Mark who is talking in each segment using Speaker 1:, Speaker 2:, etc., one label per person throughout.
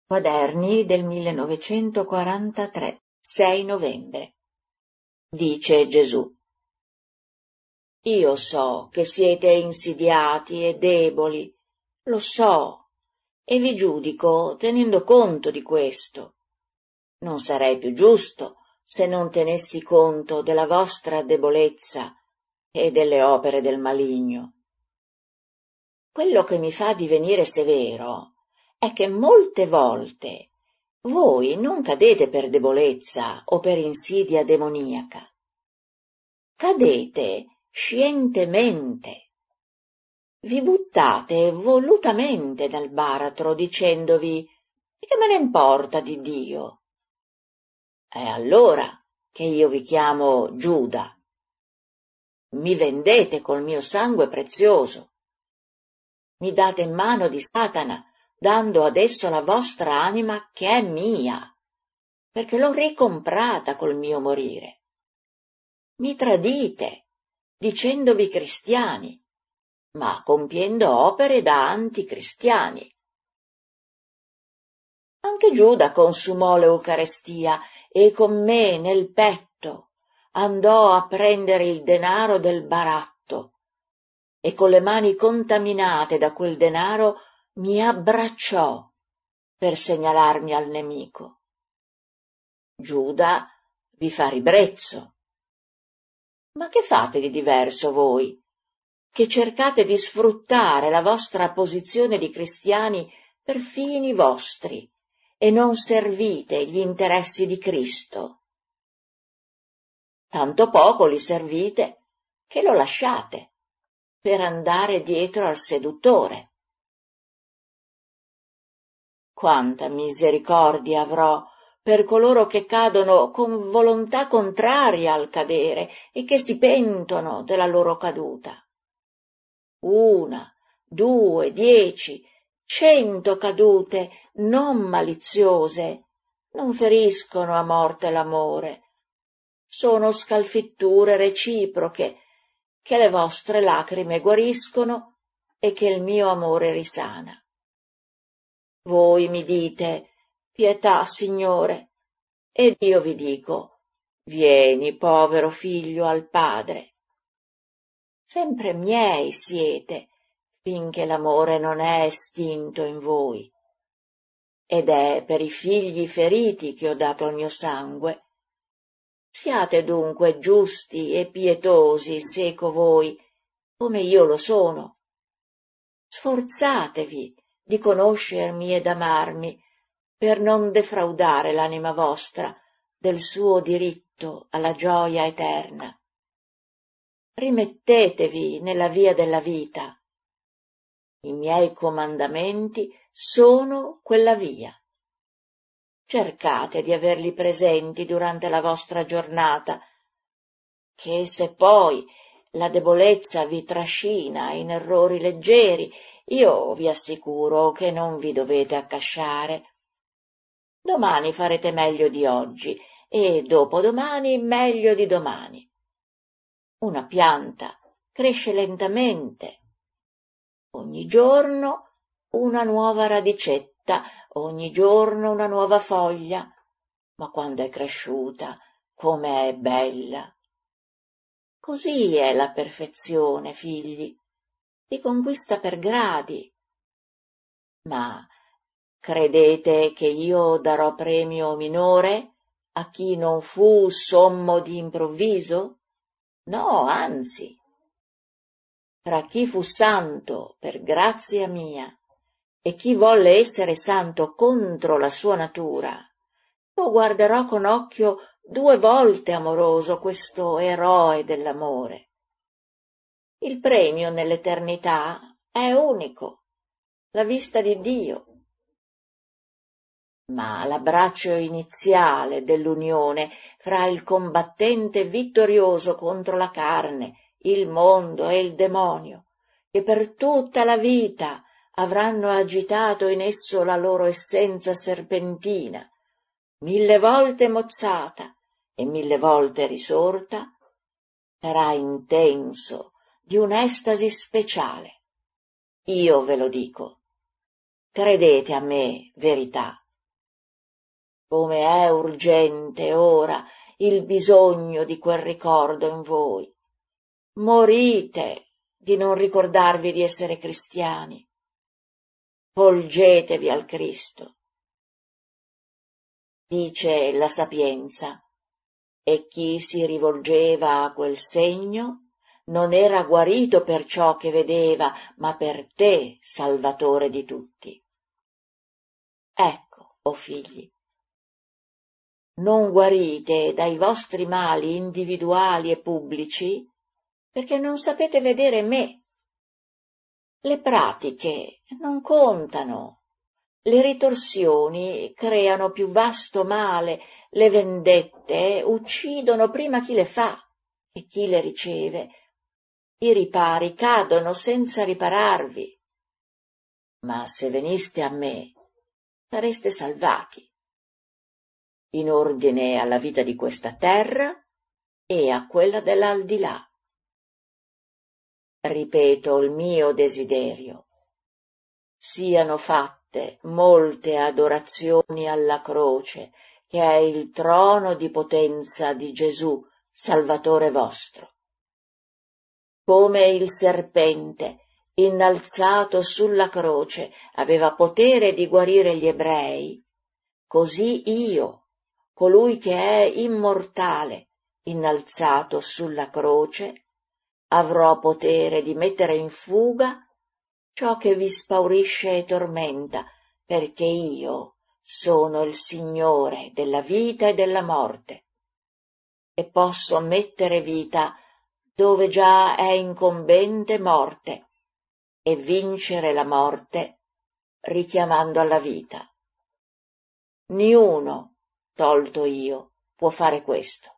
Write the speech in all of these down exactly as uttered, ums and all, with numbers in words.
Speaker 1: Quaderni del millenovecentoquarantatré, sei novembre. Dice Gesù: Io so che siete insidiati e deboli, lo so, e vi giudico tenendo conto di questo. Non sarei più giusto se non tenessi conto della vostra debolezza e delle opere del maligno. Quello che mi fa divenire severo è che molte volte voi non cadete per debolezza o per insidia demoniaca. Cadete scientemente. Vi buttate volutamente dal baratro dicendovi: che me ne importa di Dio? È allora che io vi chiamo Giuda. Mi vendete col mio sangue prezioso. Mi date in mano di Satana, dando adesso la vostra anima che è mia, perché l'ho ricomprata col mio morire. Mi tradite, dicendovi cristiani, ma compiendo opere da anticristiani. Anche Giuda consumò l'Eucarestia e con me nel petto andò a prendere il denaro del baratto e con le mani contaminate da quel denaro mi abbracciò per segnalarmi al nemico. Giuda vi fa ribrezzo. Ma che fate di diverso voi, che cercate di sfruttare la vostra posizione di cristiani per fini vostri e non servite gli interessi di Cristo? Tanto poco li servite che lo lasciate per andare dietro al seduttore. Quanta misericordia avrò per coloro che cadono con volontà contraria al cadere e che si pentono della loro caduta. Una, due, dieci, cento cadute non maliziose non feriscono a morte l'amore. Sono scalfitture reciproche che le vostre lacrime guariscono e che il mio amore risana. Voi mi dite: pietà, Signore, ed io vi dico: vieni, povero figlio, al Padre. Sempre miei siete, finché l'amore non è estinto in voi. Ed è per i figli feriti che ho dato il mio sangue. Siate dunque giusti e pietosi, seco voi, come io lo sono. Sforzatevi di conoscermi ed amarmi, per non defraudare l'anima vostra del suo diritto alla gioia eterna. Rimettetevi nella via della vita. I miei comandamenti sono quella via. Cercate di averli presenti durante la vostra giornata, che se poi la debolezza vi trascina in errori leggeri, io vi assicuro che non vi dovete accasciare. Domani farete meglio di oggi e dopodomani meglio di domani. Una pianta cresce lentamente. Ogni giorno una nuova radicetta, ogni giorno una nuova foglia, ma quando è cresciuta, come è bella! Così è la perfezione, figli, si conquista per gradi. Ma credete che io darò premio minore a chi non fu sommo di improvviso? No, anzi. Tra chi fu santo per grazia mia e chi volle essere santo contro la sua natura, io guarderò con occhio due volte amoroso questo eroe dell'amore. Il premio nell'eternità è unico, la vista di Dio. Ma l'abbraccio iniziale dell'unione fra il combattente vittorioso contro la carne, il mondo e il demonio, che per tutta la vita avranno agitato in esso la loro essenza serpentina, mille volte mozzata e mille volte risorta, sarà intenso, di un'estasi speciale. Io ve lo dico. Credete a me, verità. come è urgente ora il bisogno di quel ricordo in voi. Morite di non ricordarvi di essere cristiani. Volgetevi al Cristo. Dice la Sapienza, e chi si rivolgeva a quel segno non era guarito per ciò che vedeva, ma per te, Salvatore di tutti. Ecco, o figli, non guarite dai vostri mali individuali e pubblici perché non sapete vedere me. Le pratiche non contano, le ritorsioni creano più vasto male, le vendette uccidono prima chi le fa e chi le riceve. I ripari cadono senza ripararvi. Ma se veniste a me, sareste salvati, in ordine alla vita di questa terra e a quella dell'aldilà. Ripeto il mio desiderio. Siano fatte molte adorazioni alla croce, che è il trono di potenza di Gesù, Salvatore vostro. Come il serpente, innalzato sulla croce, aveva potere di guarire gli ebrei, così io, colui che è immortale, innalzato sulla croce, avrò potere di mettere in fuga ciò che vi spaurisce e tormenta, perché io sono il Signore della vita e della morte, e posso mettere vita dove già è incombente morte, e vincere la morte richiamando alla vita. Niuno, tolto io, può fare questo.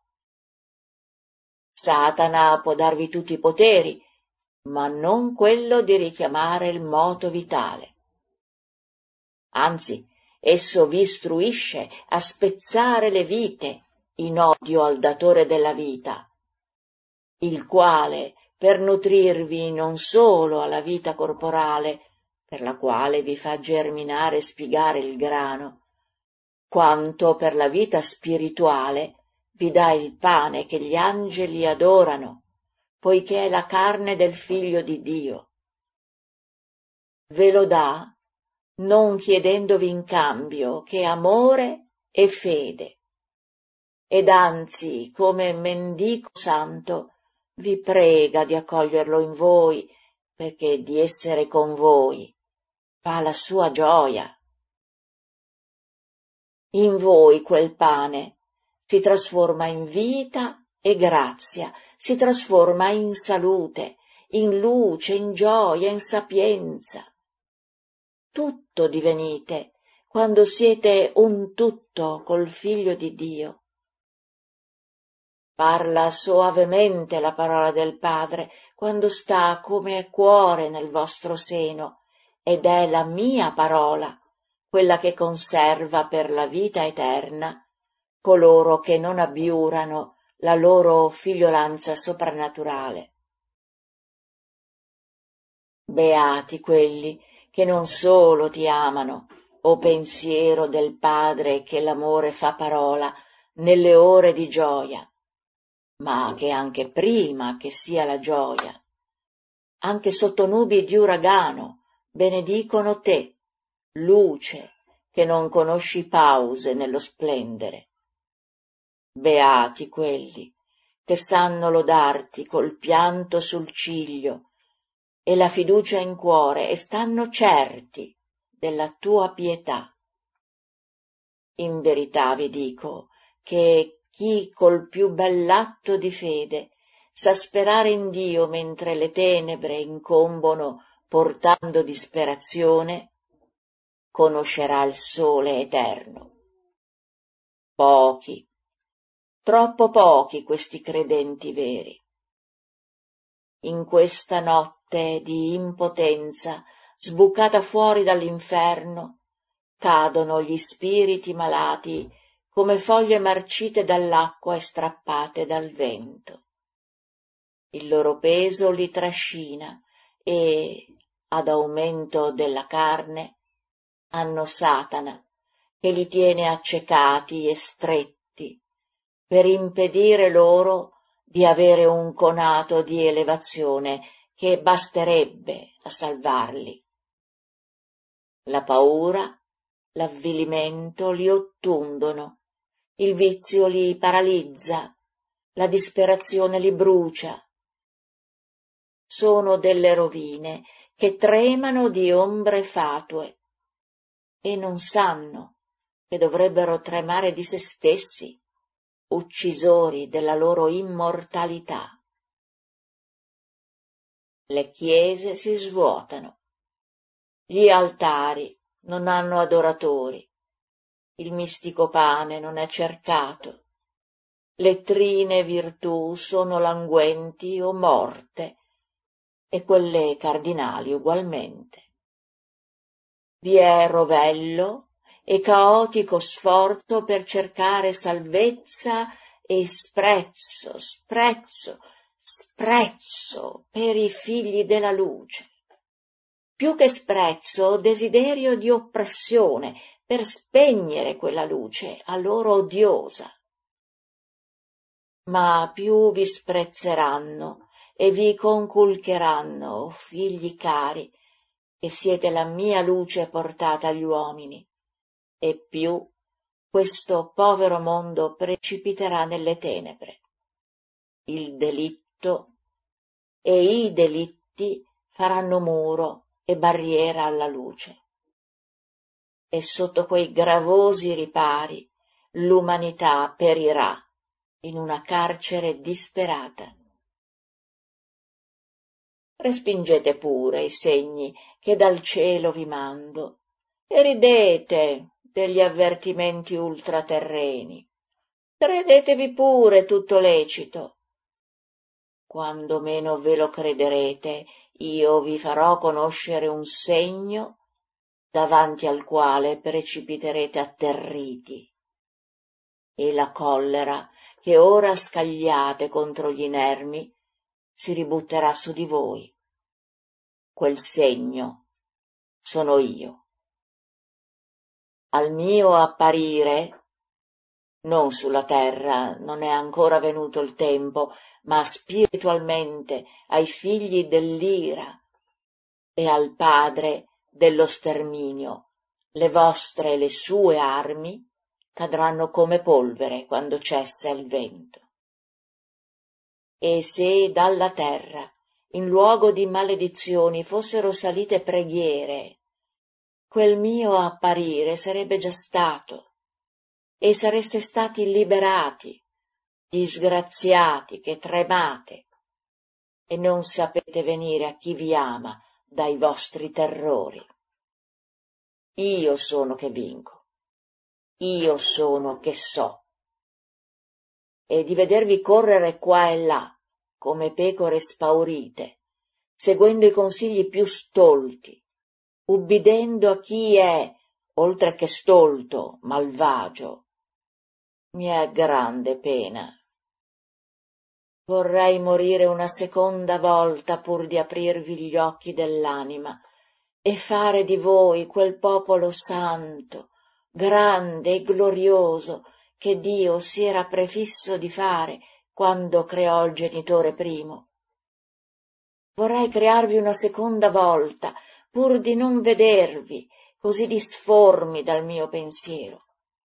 Speaker 1: Satana può darvi tutti i poteri, ma non quello di richiamare il moto vitale. Anzi, esso vi istruisce a spezzare le vite in odio al datore della vita, il quale, per nutrirvi non solo alla vita corporale, per la quale vi fa germinare e spigare il grano, quanto per la vita spirituale vi dà il pane che gli angeli adorano, poiché è la carne del Figlio di Dio. Ve lo dà non chiedendovi in cambio che amore e fede, ed anzi, come mendico santo, vi prega di accoglierlo in voi, perché di essere con voi fa la sua gioia. In voi quel pane si trasforma in vita e grazia, si trasforma in salute, in luce, in gioia, in sapienza. Tutto divenite quando siete un tutto col Figlio di Dio. Parla soavemente la parola del Padre quando sta come cuore nel vostro seno, ed è la mia parola, quella che conserva per la vita eterna coloro che non abiurano la loro figliolanza soprannaturale. Beati quelli che non solo ti amano, o pensiero del Padre che l'amore fa parola nelle ore di gioia, ma che anche prima che sia la gioia, anche sotto nubi di uragano, benedicono te, luce che non conosci pause nello splendere. Beati quelli che sanno lodarti col pianto sul ciglio e la fiducia in cuore e stanno certi della tua pietà. In verità vi dico che chi col più bell'atto di fede sa sperare in Dio mentre le tenebre incombono portando disperazione, conoscerà il sole eterno. Pochi, troppo pochi questi credenti veri. In questa notte di impotenza, sbucata fuori dall'inferno, cadono gli spiriti malati come foglie marcite dall'acqua e strappate dal vento. Il loro peso li trascina e, ad aumento della carne, hanno Satana, che li tiene accecati e stretti, per impedire loro di avere un conato di elevazione che basterebbe a salvarli. La paura, l'avvilimento li ottundono, il vizio li paralizza, la disperazione li brucia. Sono delle rovine che tremano di ombre fatue e non sanno che dovrebbero tremare di se stessi, uccisori della loro immortalità. Le chiese si svuotano, gli altari non hanno adoratori, il mistico pane non è cercato, le trine virtù sono languenti o morte, e quelle cardinali ugualmente. Vi è rovello e caotico sforzo per cercare salvezza e sprezzo, sprezzo, sprezzo per i figli della luce. Più che sprezzo, desiderio di oppressione per spegnere quella luce a loro odiosa. Ma più vi sprezzeranno e vi conculcheranno, o figli cari, che siete la mia luce portata agli uomini, e più questo povero mondo precipiterà nelle tenebre. Il delitto e i delitti faranno muro e barriera alla luce. E sotto quei gravosi ripari l'umanità perirà in una carcere disperata. Respingete pure i segni che dal cielo vi mando e ridete degli avvertimenti ultraterreni. Credetevi pure tutto lecito. Quando meno ve lo crederete, io vi farò conoscere un segno davanti al quale precipiterete atterriti, e la collera che ora scagliate contro gli inermi si ributterà su di voi. Quel segno sono io. Al mio apparire, non sulla terra, non è ancora venuto il tempo, ma spiritualmente ai figli dell'ira e al padre dello sterminio, le vostre e le sue armi cadranno come polvere quando cessa il vento. E se dalla terra, in luogo di maledizioni, fossero salite preghiere, quel mio apparire sarebbe già stato, e sareste stati liberati, disgraziati che tremate, e non sapete venire a chi vi ama dai vostri terrori. Io sono che vinco, io sono che so. E di vedervi correre qua e là, come pecore spaurite, seguendo i consigli più stolti, ubbidendo a chi è, oltre che stolto, malvagio, mi è grande pena. Vorrei morire una seconda volta pur di aprirvi gli occhi dell'anima e fare di voi quel popolo santo, grande e glorioso che Dio si era prefisso di fare quando creò il genitore primo. Vorrei crearvi una seconda volta pur di non vedervi così disformi dal mio pensiero.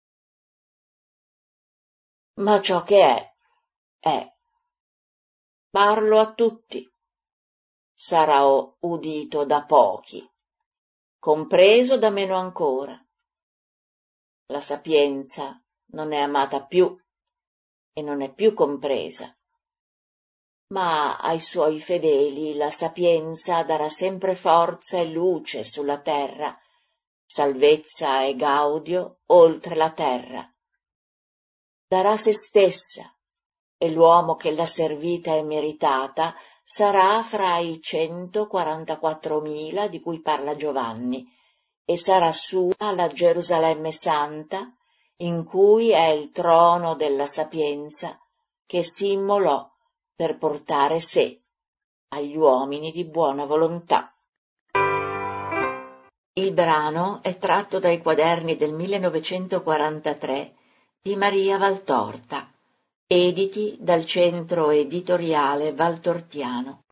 Speaker 1: Ma ciò che è, è. Parlo a tutti. Sarà udito da pochi, compreso da meno ancora. La sapienza non è amata più e non è più compresa, ma ai suoi fedeli la sapienza darà sempre forza e luce sulla terra, salvezza e gaudio oltre la terra. Darà se stessa, e l'uomo che l'ha servita e meritata sarà fra i centoquarantaquattromila di cui parla Giovanni, e sarà sua la Gerusalemme santa, in cui è il trono della sapienza, che si immolò per portare sé agli uomini di buona volontà. Il brano è tratto dai quaderni del millenovecentoquarantatré di Maria Valtorta, editi dal Centro Editoriale Valtortiano.